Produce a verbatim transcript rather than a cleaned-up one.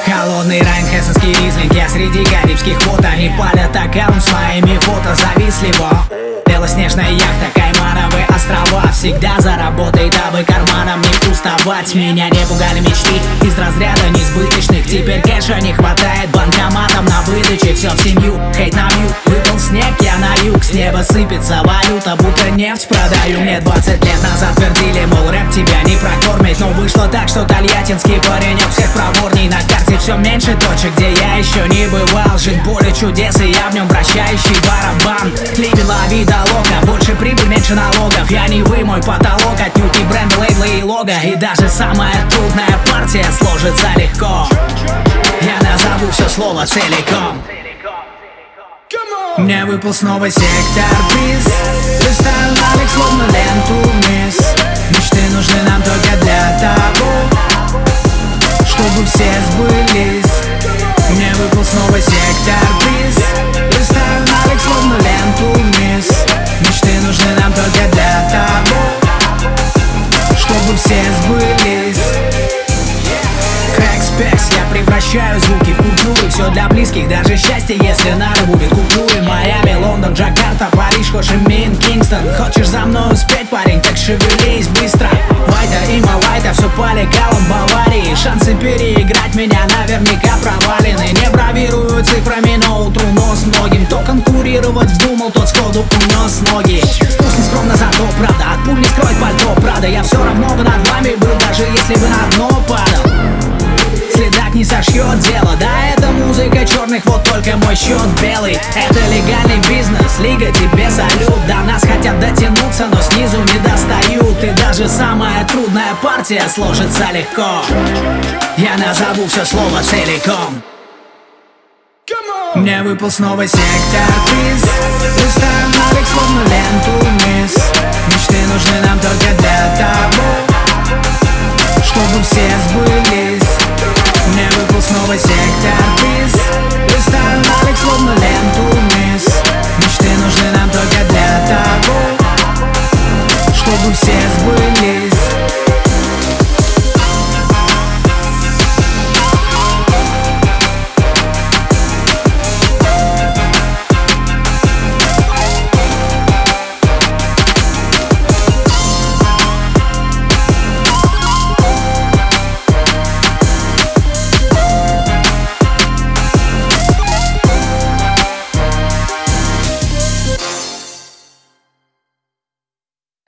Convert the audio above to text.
Холодный райн, хессенский ризлинг. Я среди карибских вод, они палят аккаунт с моими фото завистливо. Белоснежная яхта, Каймановые острова. Всегда за работой, дабы карманом не уставать. Меня не пугали мечты из разряда несбыточных. Теперь кэша не хватает банкоматом на выдаче. Все в семью, хейт на вью. Выпал снег, я на юг. С неба сыпется валюта, будто нефть продаю. Мне двадцать лет назад твердили, мол, рэп тебя не прокормит. Но вышло так, что тольяттинский паренек всех проворней. На карте все меньше точек, где я еще не бывал. Жить поле чудес, и я в нем вращающий барабан. Клипи, лови до лока, больше прибыль, меньше налогов. Я не вы, мой потолок, отнюдь не бренд, лейблы и лого. И даже самая трудная партия сложится легко. Я назову все слово целиком. Мне выпал снова сектор приз. Листаю налик, словно ленту вниз. Мечты нужны нам только для того, чтобы все сбылись. Мне выпал снова сектор приз. Листаю налик, словно ленту вниз. Мечты нужны нам только для того, чтобы все сбылись. Крэк-спекс, я превращаю звуки в культуру. Все для близких, даже счастье, если надо будет. Культуры Майами, Лондон, Джакарта, Париж, Хошимин, Кингстон. Хочешь за мной успеть, парень, так шевелись быстро. Вайта и Малайта, все по лекалам Баварии. Шансы переиграть меня наверняка провалены. Не бравирую цифрами, но утру нос многим. Кто конкурировать вздумал, тот сходу унес ноги. Пусть не скромно, зато правда. От пуль не скроет пальто, правда. Я все равно бы над вами был, даже если бы на дно падал. Следак не сошьет дело. Да, это музыка черных, вот только мой счет белый. Это легальный бизнес, лига, тебе салют. До нас хотят дотянуться, но снизу не достают. И даже самая трудная партия сложится легко. Я назову все слово целиком. Мне выпал снова сектор приз. Листаю налик, словно ленту вниз. Мечты нужны нам только для того, чтобы все сбылись. Мне выпал снова сектор приз. Листаю налик, словно ленту вниз. Мечты нужны нам только для того, чтобы все